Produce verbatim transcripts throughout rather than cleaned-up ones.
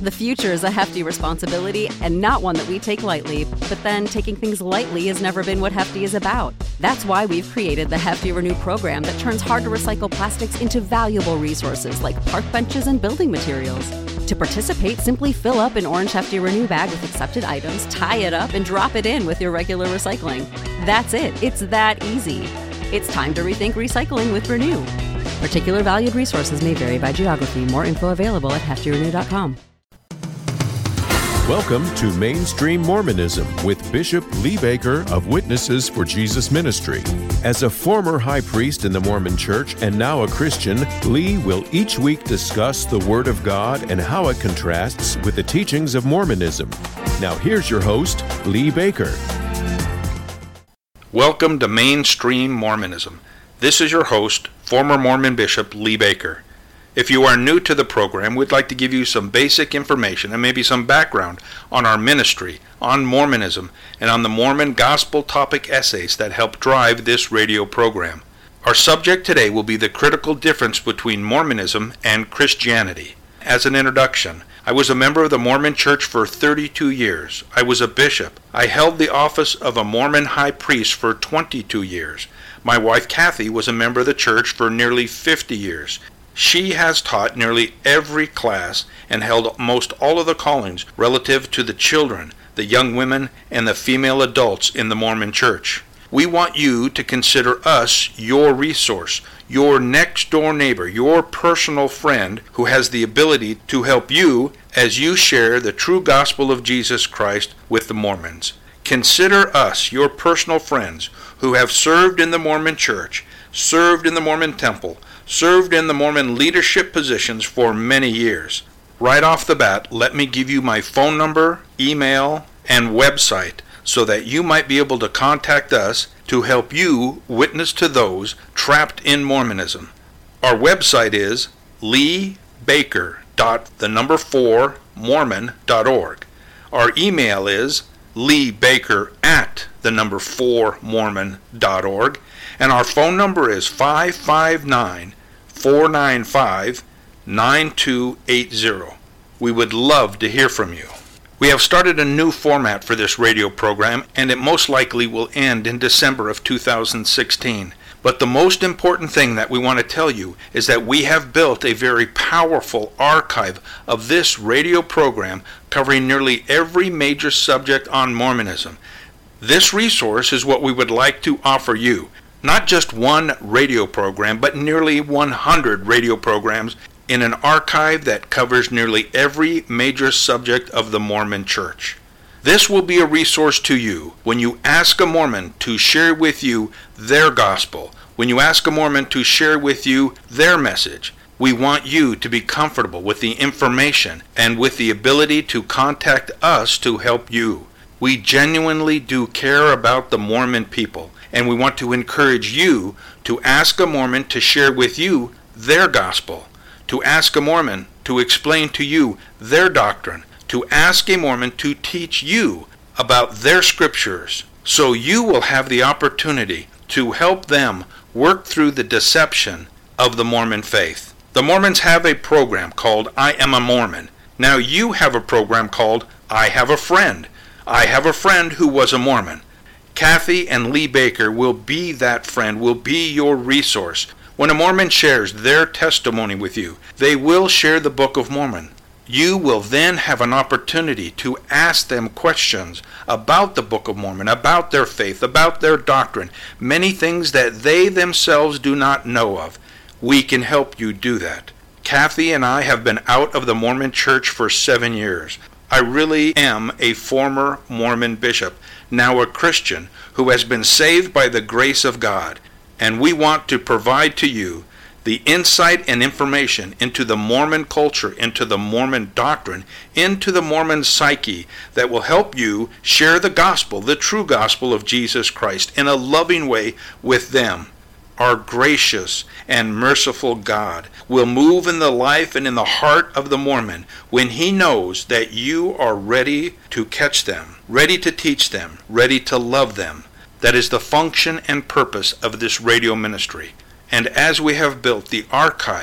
The future is a hefty responsibility and not one that we take lightly, but then taking things lightly has never been what Hefty is about. That's why we've created the Hefty Renew program that turns hard-to-recycle plastics into valuable resources like park benches and building materials. To participate, simply fill up an orange Hefty Renew bag with accepted items, tie it up, and drop it in with your regular recycling. That's it. It's that easy. It's time to rethink recycling with Renew. Particular valued resources may vary by geography. More info available at hefty renew dot com. Welcome to Mainstream Mormonism with Bishop Lee Baker of Witnesses for Jesus Ministry. As a former high priest in the Mormon Church and now a Christian, Lee will each week discuss the Word of God and how it contrasts with the teachings of Mormonism. Now here's your host, Lee Baker. Welcome to Mainstream Mormonism. This is your host, former Mormon Bishop Lee Baker. If you are new to the program, we'd like to give you some basic information and maybe some background on our ministry, on Mormonism, and on the Mormon gospel topic essays that help drive this radio program. Our subject today will be the critical difference between Mormonism and Christianity. As an introduction, I was a member of the Mormon Church for thirty-two years. I was a bishop. I held the office of a Mormon high priest for twenty-two years. My wife Kathy was a member of the church for nearly fifty years. She has taught nearly every class and held most all of the callings relative to the children, the young women, and the female adults in the Mormon Church. We want you to consider us your resource, your next-door neighbor, your personal friend who has the ability to help you as you share the true gospel of Jesus Christ with the Mormons. Consider us your personal friends who have served in the Mormon Church, served in the Mormon Temple, served in the Mormon leadership positions for many years. Right off the bat, let me give you my phone number, email, and website so that you might be able to contact us to help you witness to those trapped in Mormonism. Our website is lee baker dot the number four mormon dot org. Our email is leebaker at the number four mormon dot org, and our phone number is five five nine, four nine five, nine two eight zero. We would love to hear from you. We have started a new format for this radio program, and it most likely will end in December of two thousand sixteen. But the most important thing that we want to tell you is that we have built a very powerful archive of this radio program covering nearly every major subject on Mormonism. This resource is what we would like to offer you. Not just one radio program, but nearly one hundred radio programs in an archive that covers nearly every major subject of the Mormon Church. This will be a resource to you when you ask a Mormon to share with you their gospel, when you ask a Mormon to share with you their message. We want you to be comfortable with the information and with the ability to contact us to help you. We genuinely do care about the Mormon people, and we want to encourage you to ask a Mormon to share with you their gospel, to ask a Mormon to explain to you their doctrine, to ask a Mormon to teach you about their scriptures, so you will have the opportunity to help them work through the deception of the Mormon faith. The Mormons have a program called I Am a Mormon. Now you have a program called I Have a Friend. I have a friend who was a Mormon. Kathy and Lee Baker will be that friend, will be your resource. When a Mormon shares their testimony with you, they will share the Book of Mormon. You will then have an opportunity to ask them questions about the Book of Mormon, about their faith, about their doctrine, many things that they themselves do not know of. We can help you do that. Kathy and I have been out of the Mormon Church for seven years. I really am a former Mormon bishop, now a Christian, who has been saved by the grace of God, and we want to provide to you the insight and information into the Mormon culture, into the Mormon doctrine, into the Mormon psyche that will help you share the gospel, the true gospel of Jesus Christ, in a loving way with them. Our gracious and merciful God will move in the life and in the heart of the Mormon when he knows that you are ready to catch them, ready to teach them, ready to love them. That is the function and purpose of this radio ministry. And as we have built the archive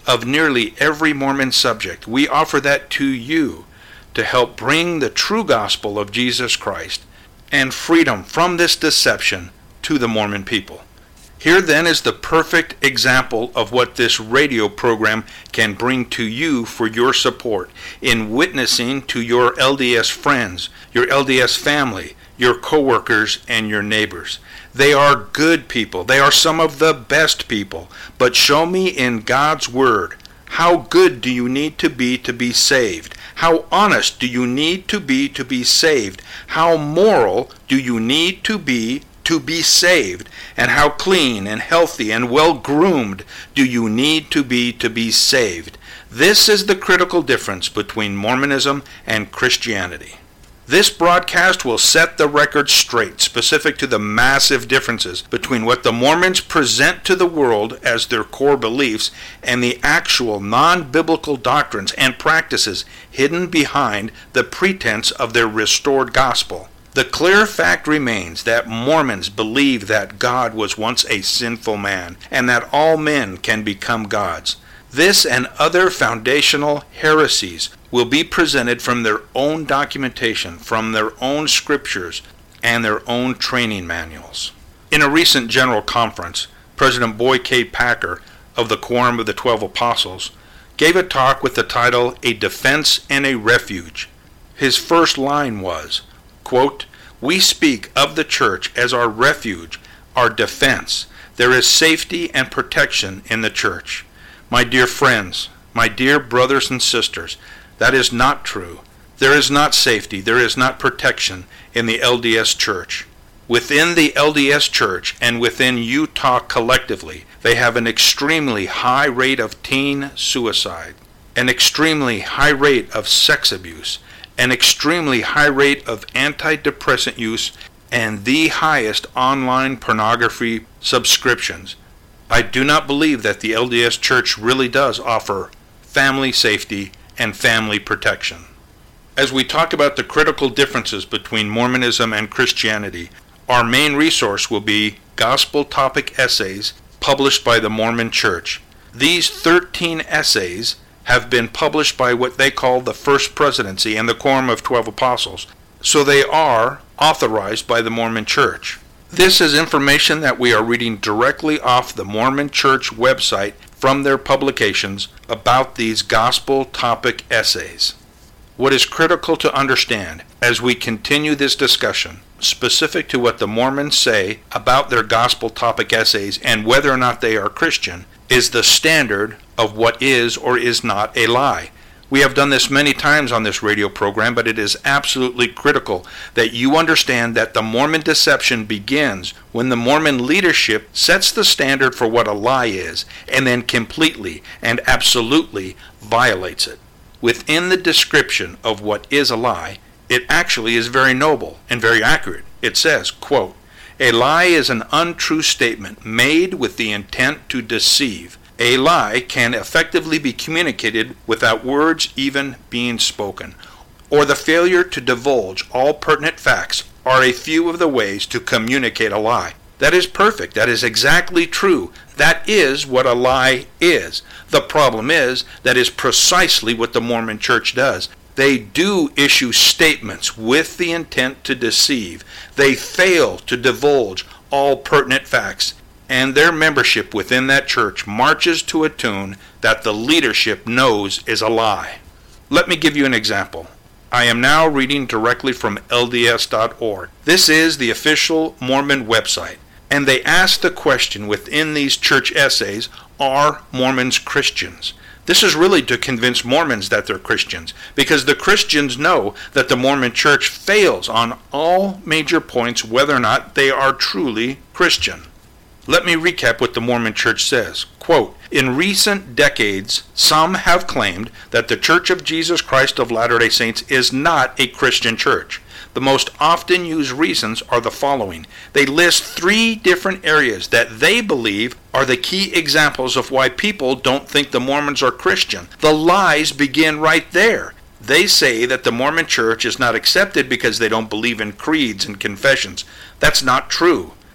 of nearly every Mormon subject. We offer that to you to help bring the true gospel of Jesus Christ and freedom from this deception to the Mormon people. Here then is the perfect example of what this radio program can bring to you for your support in witnessing to your L D S friends, your L D S family, your co-workers, and your neighbors. They are good people. They are some of the best people. But show me in God's Word, how good do you need to be to be saved? How honest do you need to be to be saved? How moral do you need to be to be saved? And how clean and healthy and well-groomed do you need to be to be saved? This is the critical difference between Mormonism and Christianity. This broadcast will set the record straight, specific to the massive differences between what the Mormons present to the world as their core beliefs and the actual non-biblical doctrines and practices hidden behind the pretense of their restored gospel. The clear fact remains that Mormons believe that God was once a sinful man and that all men can become gods. This and other foundational heresies will be presented from their own documentation, from their own scriptures, and their own training manuals. In a recent general conference, President Boyd K. Packer of the Quorum of the Twelve Apostles gave a talk with the title, A Defense and a Refuge. His first line was, quote, "We speak of the church as our refuge, our defense. There is safety and protection in the church." My dear friends, my dear brothers and sisters, that is not true. There is not safety, there is not protection in the L D S Church. Within the L D S Church and within Utah collectively, they have an extremely high rate of teen suicide, an extremely high rate of sex abuse, an extremely high rate of antidepressant use, and the highest online pornography subscriptions. I do not believe that the L D S Church really does offer family safety and family protection. As we talk about the critical differences between Mormonism and Christianity, our main resource will be Gospel Topic Essays published by the Mormon Church. These thirteen essays have been published by what they call the First Presidency and the Quorum of Twelve Apostles, so they are authorized by the Mormon Church. This is information that we are reading directly off the Mormon Church website from their publications about these gospel topic essays. What is critical to understand as we continue this discussion, specific to what the Mormons say about their gospel topic essays and whether or not they are Christian, is the standard of what is or is not a lie. We have done this many times on this radio program, but it is absolutely critical that you understand that the Mormon deception begins when the Mormon leadership sets the standard for what a lie is and then completely and absolutely violates it. Within the description of what is a lie, it actually is very noble and very accurate. It says, quote, "A lie is an untrue statement made with the intent to deceive. A lie can effectively be communicated without words even being spoken, or the failure to divulge all pertinent facts are a few of the ways to communicate a lie." That is perfect. That is exactly true. That is what a lie is. The problem is that is precisely what the Mormon Church does. They do issue statements with the intent to deceive. They fail to divulge all pertinent facts, and their membership within that church marches to a tune that the leadership knows is a lie. Let me give you an example. I am now reading directly from L D S dot org. This is the official Mormon website, and they ask the question within these church essays, are Mormons Christians? This is really to convince Mormons that they're Christians, because the Christians know that the Mormon Church fails on all major points whether or not they are truly Christian. Let me recap what the Mormon Church says. Quote, "In recent decades, some have claimed that the Church of Jesus Christ of Latter-day Saints is not a Christian church. The most often used reasons are the following. They list three different areas that they believe are the key examples of why people don't think the Mormons are Christian. The lies begin right there. They say that the Mormon Church is not accepted because they don't believe in creeds and confessions. That's not true.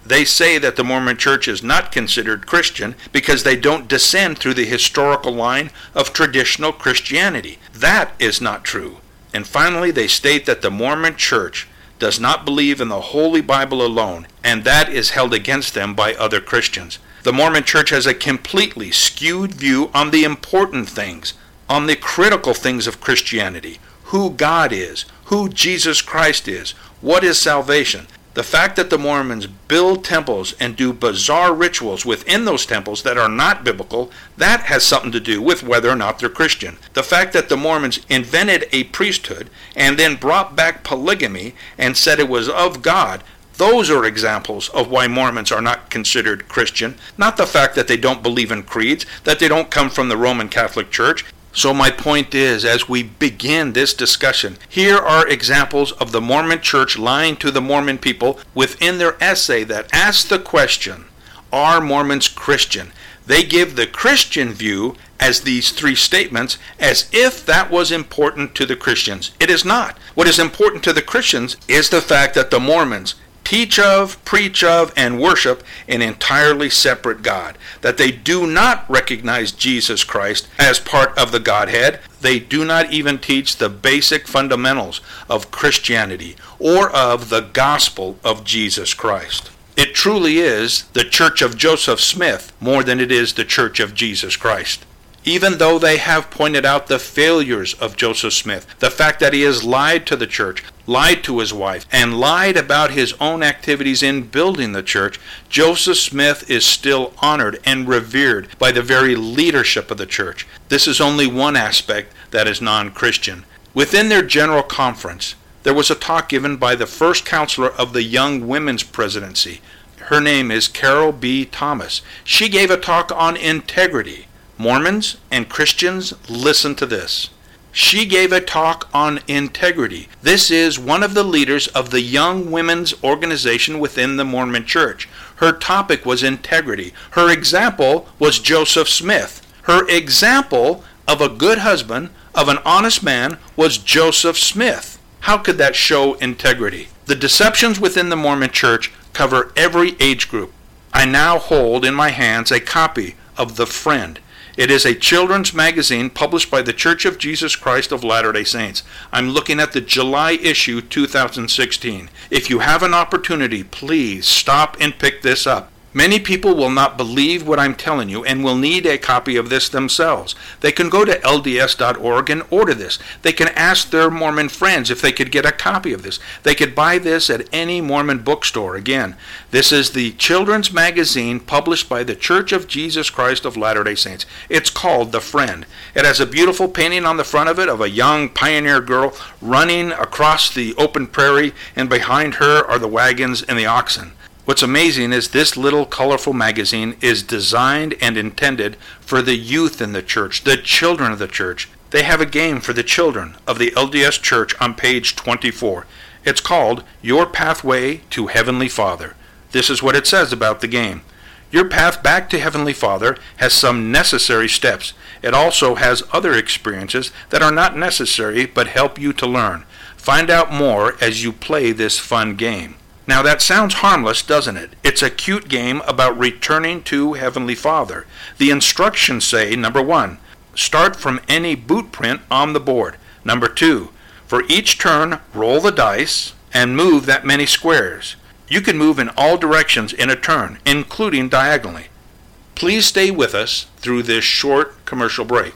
They say that the Mormon Church is not considered Christian because they don't descend through the historical line of traditional Christianity. That is not true. And finally, they state that the Mormon Church does not believe in the Holy Bible alone, and that is held against them by other Christians. The Mormon Church has a completely skewed view on the important things, on the critical things of Christianity, who God is, who Jesus Christ is, what is salvation. The fact that the Mormons build temples and do bizarre rituals within those temples that are not biblical, that has something to do with whether or not they're Christian. The fact that the Mormons invented a priesthood and then brought back polygamy and said it was of God, those are examples of why Mormons are not considered Christian, not the fact that they don't believe in creeds, that they don't come from the Roman Catholic Church. So my point is, as we begin this discussion, here are examples of the Mormon Church lying to the Mormon people within their essay that asks the question, are Mormons Christian? They give the Christian view as these three statements as if that was important to the Christians. It is not. What is important to the Christians is the fact that the Mormons teach of, preach of, and worship an entirely separate God, that they do not recognize Jesus Christ as part of the Godhead. They do not even teach the basic fundamentals of Christianity or of the gospel of Jesus Christ. It truly is the Church of Joseph Smith more than it is the Church of Jesus Christ. Even though they have pointed out the failures of Joseph Smith, the fact that he has lied to the church, lied to his wife, and lied about his own activities in building the church, Joseph Smith is still honored and revered by the very leadership of the church. This is only one aspect that is non-Christian. Within their general conference, there was a talk given by the first counselor of the Young Women's Presidency. Her name is Carol B. Thomas. She gave a talk on integrity. Mormons and Christians, listen to this. She gave a talk on integrity. This is one of the leaders of the Young Women's Organization within the Mormon Church. Her topic was integrity. Her example was Joseph Smith. Her example of a good husband, of an honest man, was Joseph Smith. How could that show integrity? The deceptions within the Mormon Church cover every age group. I now hold in my hands a copy of The Friend. It is a children's magazine published by the Church of Jesus Christ of Latter-day Saints. I'm looking at the July issue two thousand sixteen. If you have an opportunity, please stop and pick this up. Many people will not believe what I'm telling you and will need a copy of this themselves. They can go to L D S dot org and order this. They can ask their Mormon friends if they could get a copy of this. They could buy this at any Mormon bookstore. Again, this is the children's magazine published by the Church of Jesus Christ of Latter-day Saints. It's called The Friend. It has a beautiful painting on the front of it of a young pioneer girl running across the open prairie, and behind her are the wagons and the oxen. What's amazing is this little colorful magazine is designed and intended for the youth in the church, the children of the church. They have a game for the children of the L D S Church on page twenty-four. It's called Your Pathway to Heavenly Father. This is what it says about the game. Your path back to Heavenly Father has some necessary steps. It also has other experiences that are not necessary but help you to learn. Find out more as you play this fun game. Now that sounds harmless, doesn't it? It's a cute game about returning to Heavenly Father. The instructions say, number one, start from any boot print on the board. Number two, for each turn, roll the dice and move that many squares. You can move in all directions in a turn, including diagonally. Please stay with us through this short commercial break.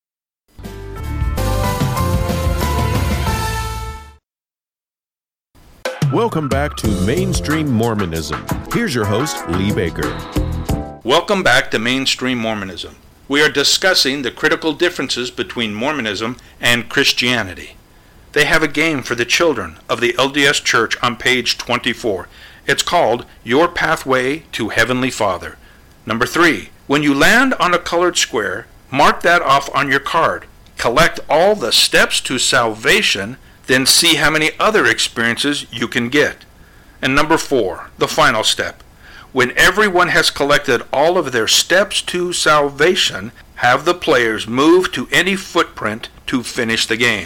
Welcome back to Mainstream Mormonism. Here's your host, Lee Baker. Welcome back to Mainstream Mormonism. We are discussing the critical differences between Mormonism and Christianity. They have a game for the children of the L D S Church on page twenty-four. It's called Your Pathway to Heavenly Father. Number three, when you land on a colored square, mark that off on your card. Collect all the steps to salvation, then see how many other experiences you can get. And number four, the final step. When everyone has collected all of their steps to salvation, have the players move to any footprint to finish the game.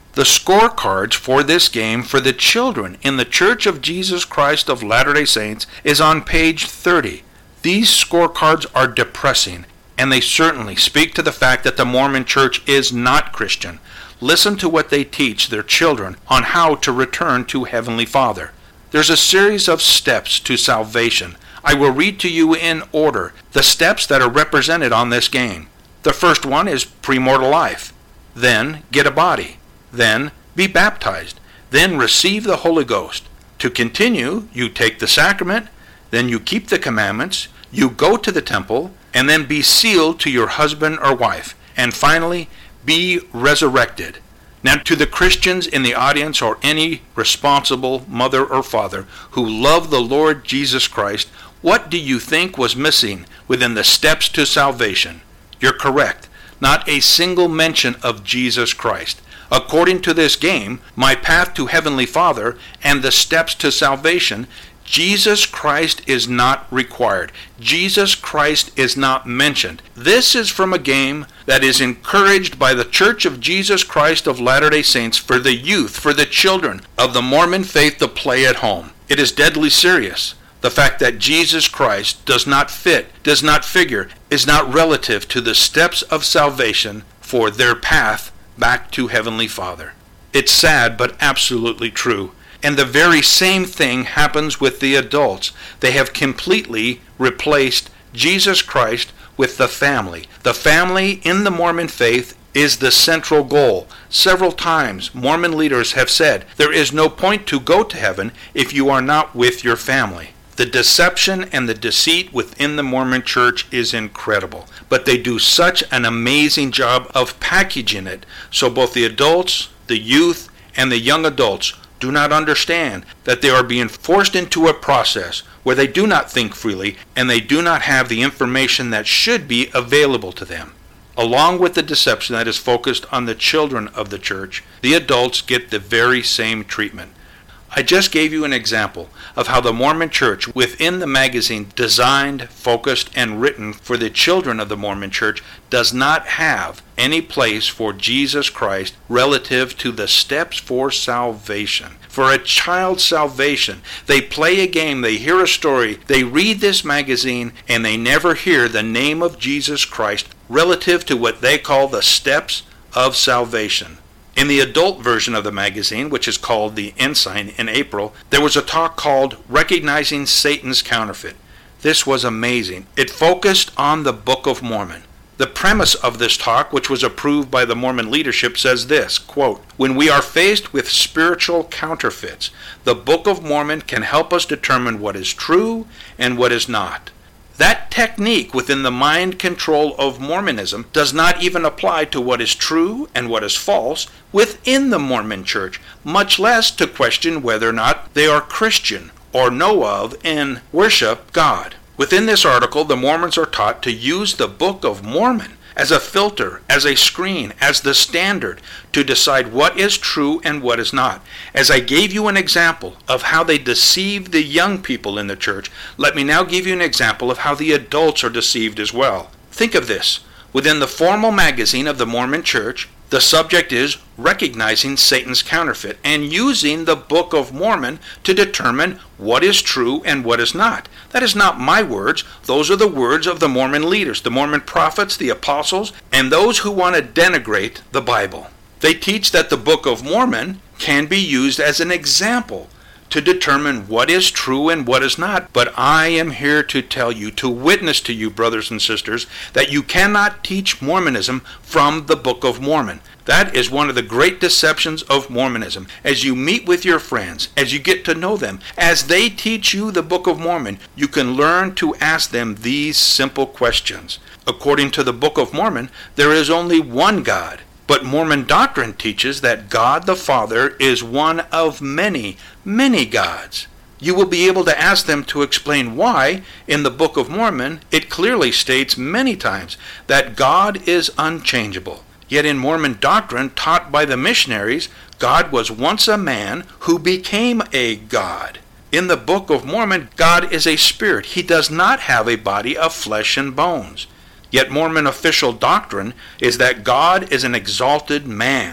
The scorecards for this game for the children in the Church of Jesus Christ of Latter-day Saints is on page thirty. These scorecards are depressing, and they certainly speak to the fact that the Mormon Church is not Christian. Listen to what they teach their children on how to return to Heavenly Father. There's a series of steps to salvation. I will read to you in order the steps that are represented on this game. The first one is premortal life. Then get a body. Then be baptized. Then receive the Holy Ghost. To continue, you take the sacrament. Then you keep the commandments. You go to the temple. And then be sealed to your husband or wife. And finally, be resurrected. Now, to the Christians in the audience or any responsible mother or father who love the Lord Jesus Christ, what do you think was missing within the steps to salvation? You're correct. Not a single mention of Jesus Christ. According to this game, my path to Heavenly Father and the steps to salvation, Jesus Christ is not required. Jesus Christ is not mentioned. This is from a game that is encouraged by the Church of Jesus Christ of Latter-day Saints for the youth, for the children of the Mormon faith to play at home. It is deadly serious. The fact that Jesus Christ does not fit, does not figure, is not relative to the steps of salvation for their path back to Heavenly Father. It's sad, but absolutely true. And the very same thing happens with the adults. They have completely replaced Jesus Christ with the family. The family in the Mormon faith is the central goal. Several times, Mormon leaders have said, there is no point to go to heaven if you are not with your family. The deception and the deceit within the Mormon Church is incredible, but they do such an amazing job of packaging it so both the adults, the youth, and the young adults do not understand that they are being forced into a process where they do not think freely and they do not have the information that should be available to them. Along with the deception that is focused on the children of the church, the adults get the very same treatment. I just gave you an example of how the Mormon Church within the magazine designed, focused, and written for the children of the Mormon Church does not have any place for Jesus Christ relative to the steps for salvation. For a child's salvation, they play a game, they hear a story, they read this magazine, and they never hear the name of Jesus Christ relative to what they call the steps of salvation. In the adult version of the magazine, which is called The Ensign in April, there was a talk called Recognizing Satan's Counterfeit. This was amazing. It focused on the Book of Mormon. The premise of this talk, which was approved by the Mormon leadership, says this, quote, "When we are faced with spiritual counterfeits, the Book of Mormon can help us determine what is true and what is not. That technique within the mind control of Mormonism does not even apply to what is true and what is false within the Mormon Church, much less to question whether or not they are Christian or know of and worship God." Within this article, the Mormons are taught to use the Book of Mormon as a filter, as a screen, as the standard to decide what is true and what is not. As I gave you an example of how they deceive the young people in the church, let me now give you an example of how the adults are deceived as well. Think of this. Within the formal magazine of the Mormon Church, the subject is recognizing Satan's counterfeit and using the Book of Mormon to determine what is true and what is not. That is not my words. Those are the words of the Mormon leaders, the Mormon prophets, the apostles, and those who want to denigrate the Bible. They teach that the Book of Mormon can be used as an example to determine what is true and what is not. But I am here to tell you, to witness to you, brothers and sisters, that you cannot teach Mormonism from the Book of Mormon. That is one of the great deceptions of Mormonism. As you meet with your friends, as you get to know them, as they teach you the Book of Mormon, you can learn to ask them these simple questions. According to the Book of Mormon, there is only one God. But Mormon doctrine teaches that God the Father is one of many, many gods. You will be able to ask them to explain why, in the Book of Mormon, it clearly states many times that God is unchangeable. Yet in Mormon doctrine taught by the missionaries, God was once a man who became a God. In the Book of Mormon, God is a spirit. He does not have a body of flesh and bones. Yet Mormon official doctrine is that God is an exalted man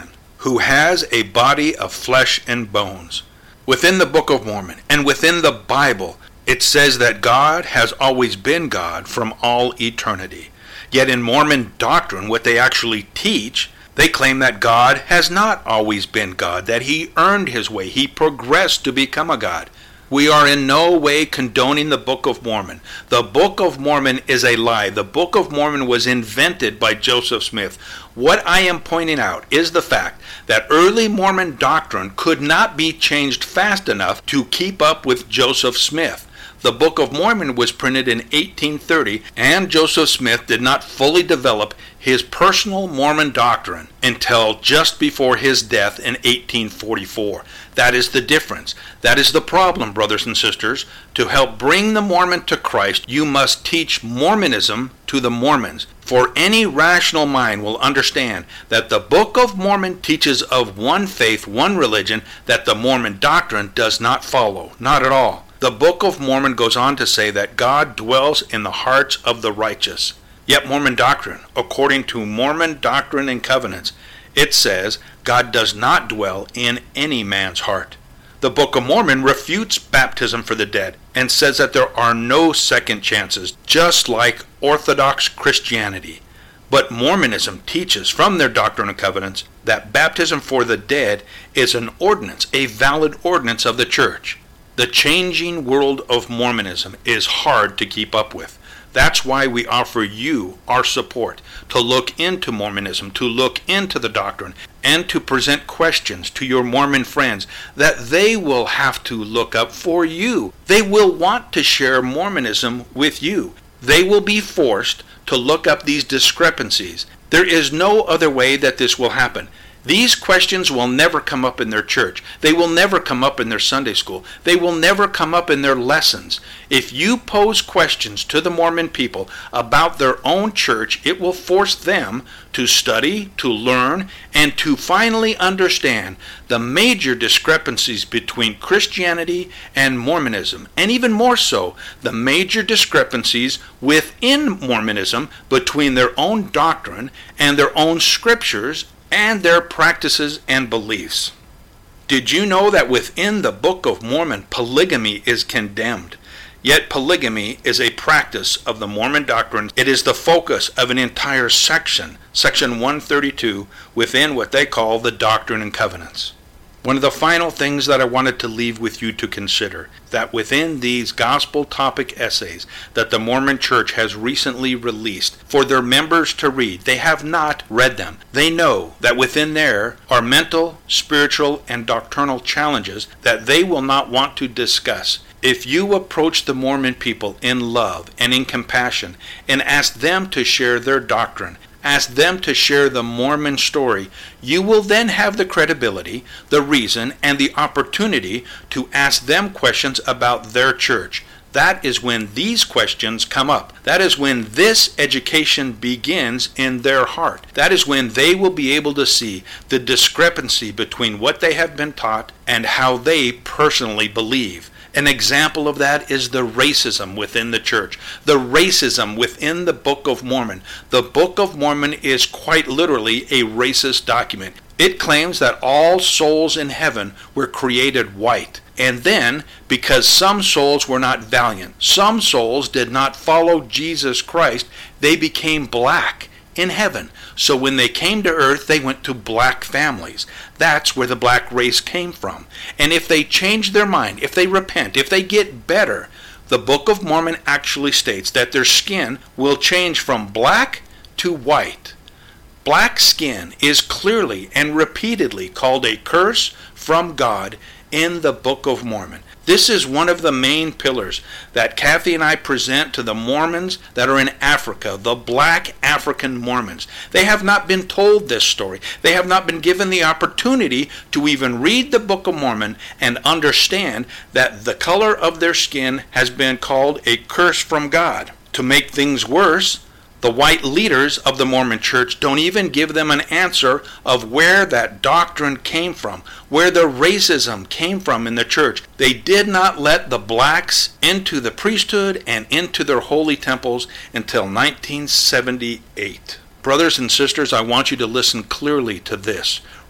who has a body of flesh and bones. Within the Book of Mormon and within the Bible, it says that God has always been God from all eternity. Yet in Mormon doctrine, what they actually teach, they claim that God has not always been God, that he earned his way, he progressed to become a God. We are in no way condoning the Book of Mormon. The Book of Mormon is a lie. The Book of Mormon was invented by Joseph Smith. What I am pointing out is the fact that early Mormon doctrine could not be changed fast enough to keep up with Joseph Smith. The Book of Mormon was printed in eighteen thirty, and Joseph Smith did not fully develop his personal Mormon doctrine until just before his death in eighteen forty-four. That is the difference. That is the problem, brothers and sisters. To help bring the Mormon to Christ, you must teach Mormonism to the Mormons. For any rational mind will understand that the Book of Mormon teaches of one faith, one religion, that the Mormon doctrine does not follow. Not at all. The Book of Mormon goes on to say that God dwells in the hearts of the righteous. Yet Mormon doctrine, according to Mormon Doctrine and Covenants, it says God does not dwell in any man's heart. The Book of Mormon refutes baptism for the dead and says that there are no second chances, just like Orthodox Christianity. But Mormonism teaches from their Doctrine and Covenants that baptism for the dead is an ordinance, a valid ordinance of the church. The changing world of Mormonism is hard to keep up with. That's why we offer you our support to look into Mormonism, to look into the doctrine, and to present questions to your Mormon friends that they will have to look up for you. They will want to share Mormonism with you. They will be forced to look up these discrepancies. There is no other way that this will happen. These questions will never come up in their church. They will never come up in their Sunday school. They will never come up in their lessons. If you pose questions to the Mormon people about their own church, it will force them to study, to learn, and to finally understand the major discrepancies between Christianity and Mormonism, and even more so, the major discrepancies within Mormonism between their own doctrine and their own scriptures and their practices and beliefs. Did you know that within the Book of Mormon, polygamy is condemned? Yet polygamy is a practice of the Mormon doctrine. It is the focus of an entire section, section one thirty-two, within what they call the Doctrine and Covenants. One of the final things that I wanted to leave with you to consider, that within these gospel topic essays that the Mormon Church has recently released for their members to read, they have not read them. They know that within there are mental, spiritual, and doctrinal challenges that they will not want to discuss. If you approach the Mormon people in love and in compassion and ask them to share their doctrine, ask them to share the Mormon story, you will then have the credibility, the reason, and the opportunity to ask them questions about their church. That is when these questions come up. That is when this education begins in their heart. That is when they will be able to see the discrepancy between what they have been taught and how they personally believe. An example of that is the racism within the church, the racism within the Book of Mormon. The Book of Mormon is quite literally a racist document. It claims that all souls in heaven were created white. And then, because some souls were not valiant, some souls did not follow Jesus Christ, they became black in heaven. So when they came to earth, they went to black families. That's where the black race came from. And if they change their mind, if they repent, if they get better, the Book of Mormon actually states that their skin will change from black to white. Black skin is clearly and repeatedly called a curse from God in the Book of Mormon. This is one of the main pillars that Kathy and I present to the Mormons that are in Africa, the black African Mormons. They have not been told this story. They have not been given the opportunity to even read the Book of Mormon and understand that the color of their skin has been called a curse from God. To make things worse, the white leaders of the Mormon Church don't even give them an answer of where that doctrine came from, where the racism came from in the church. They did not let the blacks into the priesthood and into their holy temples until nineteen seventy-eight. Brothers and sisters, I want you to listen clearly to this.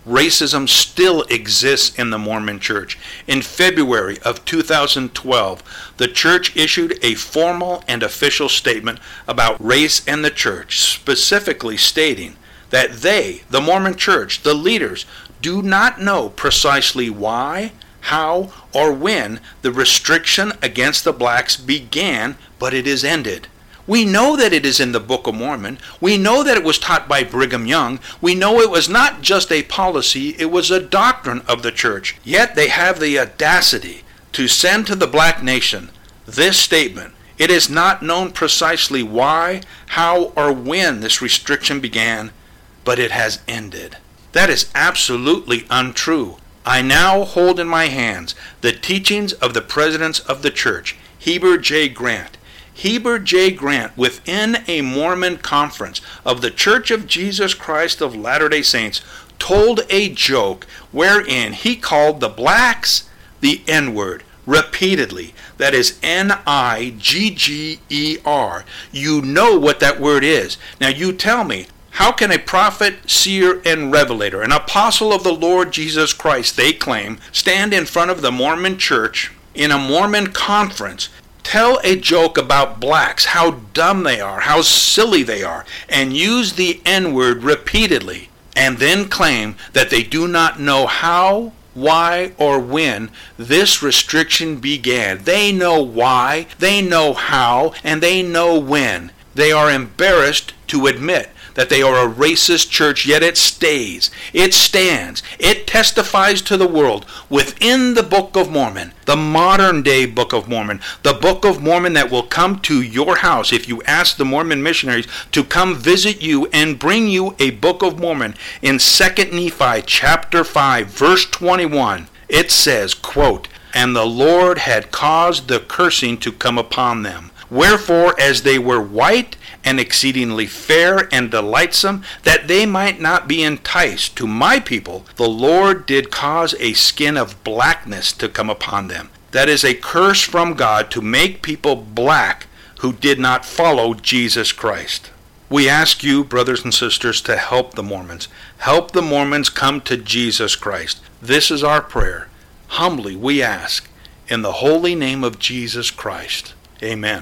racism still exists in the Mormon Church. In February of two thousand twelve, the church issued a formal and official statement about race and the church, specifically stating that they, the Mormon Church, the leaders, do not know precisely why, how, or when the restriction against the blacks began, but it is ended. We know that it is in the Book of Mormon. We know that it was taught by Brigham Young. We know it was not just a policy, it was a doctrine of the church. Yet they have the audacity to send to the black nation this statement. It is not known precisely why, how, or when this restriction began, but it has ended. That is absolutely untrue. I now hold in my hands the teachings of the presidents of the church, Heber J. Grant. Heber J. Grant, within a Mormon conference of the Church of Jesus Christ of Latter-day Saints, told a joke wherein he called the blacks the N-word repeatedly. That is N I G G E R. You know what that word is. Now you tell me, how can a prophet, seer, and revelator, an apostle of the Lord Jesus Christ, they claim, stand in front of the Mormon Church in a Mormon conference, tell a joke about blacks, how dumb they are, how silly they are, and use the N-word repeatedly, and then claim that they do not know how, why, or when this restriction began? They know why, they know how, and they know when. They are embarrassed to admit that they are a racist church, yet it stays, it stands, it testifies to the world within the Book of Mormon, the modern day Book of Mormon, the Book of Mormon that will come to your house if you ask the Mormon missionaries to come visit you and bring you a Book of Mormon. In Second Nephi chapter five, verse twenty-one, it says, quote, "And the Lord had caused the cursing to come upon them. Wherefore, as they were white and exceedingly fair and delightsome, that they might not be enticed to my people, the Lord did cause a skin of blackness to come upon them." That is a curse from God to make people black who did not follow Jesus Christ. We ask you, brothers and sisters, to help the Mormons. Help the Mormons come to Jesus Christ. This is our prayer. Humbly we ask, in the holy name of Jesus Christ. Amen.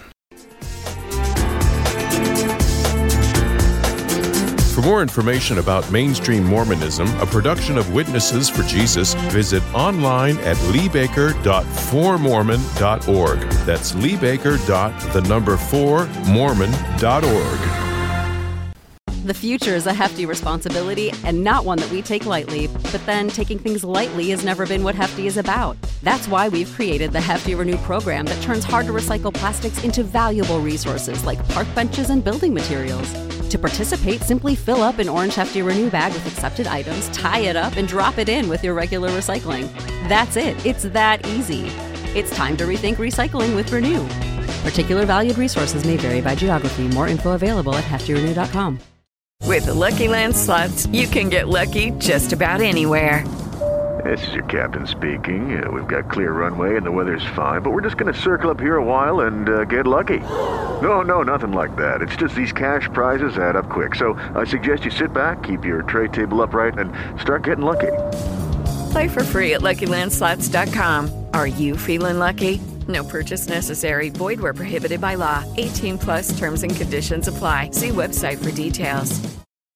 For more information about Mainstream Mormonism, a production of Witnesses for Jesus, visit online at lee baker dot for mormon dot org. That's lee baker dot the number four mormon dot org. The future is a hefty responsibility and not one that we take lightly, but then taking things lightly has never been what Hefty is about. That's why we've created the Hefty Renew program that turns hard-to-recycle plastics into valuable resources like park benches and building materials. To participate, simply fill up an orange Hefty Renew bag with accepted items, tie it up, and drop it in with your regular recycling. That's it. It's that easy. It's time to rethink recycling with Renew. Particular valued resources may vary by geography. More info available at hefty renew dot com. With the Lucky Land Slots, you can get lucky just about anywhere. This is your captain speaking. Uh, we've got clear runway and the weather's fine, but we're just going to circle up here a while and uh, get lucky. No, no, nothing like that. It's just these cash prizes add up quick. So I suggest you sit back, keep your tray table upright, and start getting lucky. Play for free at lucky land slots dot com. Are you feeling lucky? No purchase necessary. Void where prohibited by law. eighteen plus terms and conditions apply. See website for details.